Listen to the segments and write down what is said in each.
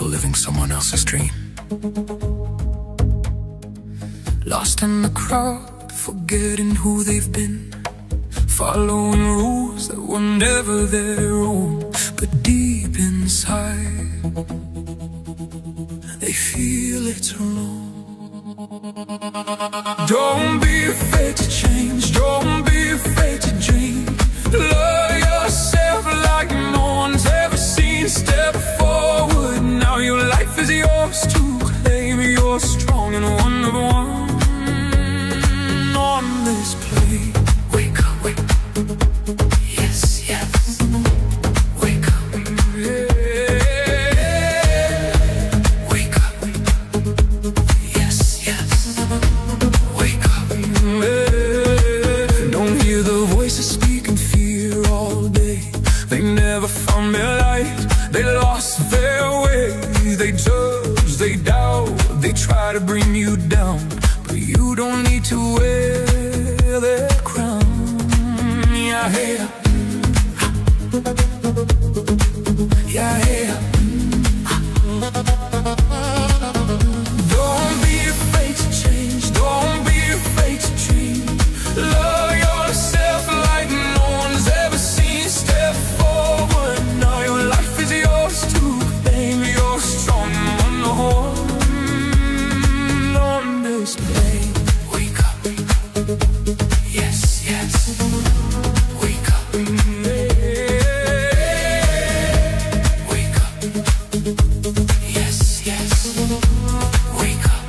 people living someone else's dream. Lost in the crowd, forgetting who they've been, following rules that were never their own. But deep inside, they feel it's wrong. Don't be afraid to change, don't be afraid to dream. Love yourself like no one's ever seen. Step forward, now your life is yours to claim. You're strong and one of one on this plane. Wake up, wake up. Yes, yes. Wake up, yeah. Wake up. Yes, yes. Wake up, yeah. Don't hear the voices speaking fear all day. They never found their light, they lost their way. They judge, they doubt, they try to bring you down, but you don't need to wear their crown. Yeah, yeah. Yeah, yeah. Don't be afraid to change, don't be afraid to dream. Love yourself like no one's ever seen. Step forward, now your life is yours to claim. You're strong on the horn on display. Wake up, yes, yes. Wake up, wake up, yes, yes. Wake up,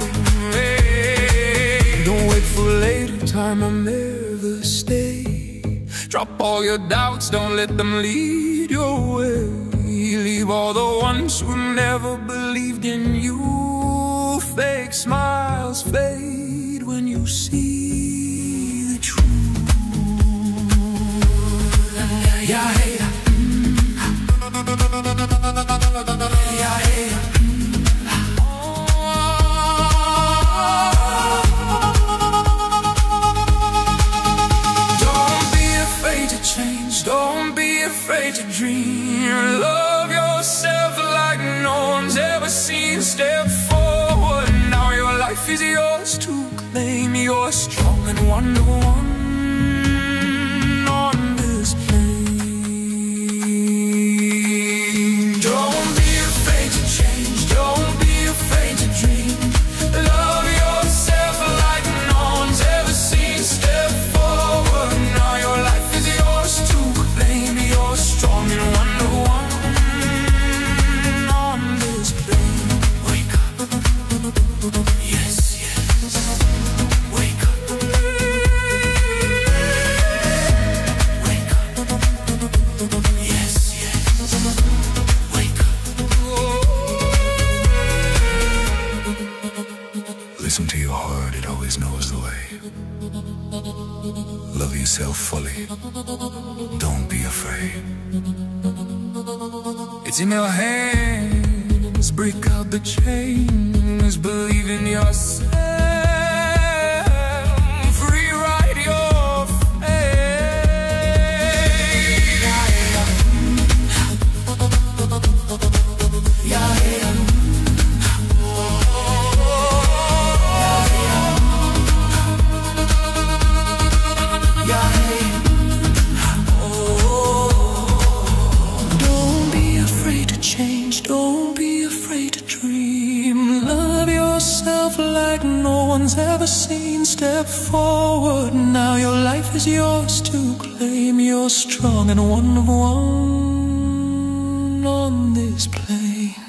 don't wait for later, time will never stay. Drop all your doubts, don't let them lead your way. Leave all the ones who never believed in you. Fake smiles fade when you see the truth. Yeah, yeah. Yeah, yeah. Don't be afraid to change, don't be afraid to dream. Love yourself like no one's ever seen. Step forward, now your life is yours to claim. You're strong and one of one on this plane. Don't be afraid to change, don't be afraid to dream. Love yourself like no one's ever seen. Step forward, now your life is yours to claim. You're strong and one of one on this plane. Wake up, yes, yes. Wake up, wake up, yes, yes. Wake up. Listen to your heart, it always knows the way. Love yourself fully, don't be afraid. It's in your hands, break out the chains. Believe in yourself, rewrite your fate. Yeah, yeah. Yeah, yeah. Don't be afraid to change, don't be afraid to dream. Love yourself like no one's ever seen. Step forward, now your life is yours to claim. You're strong and one of one on this plane.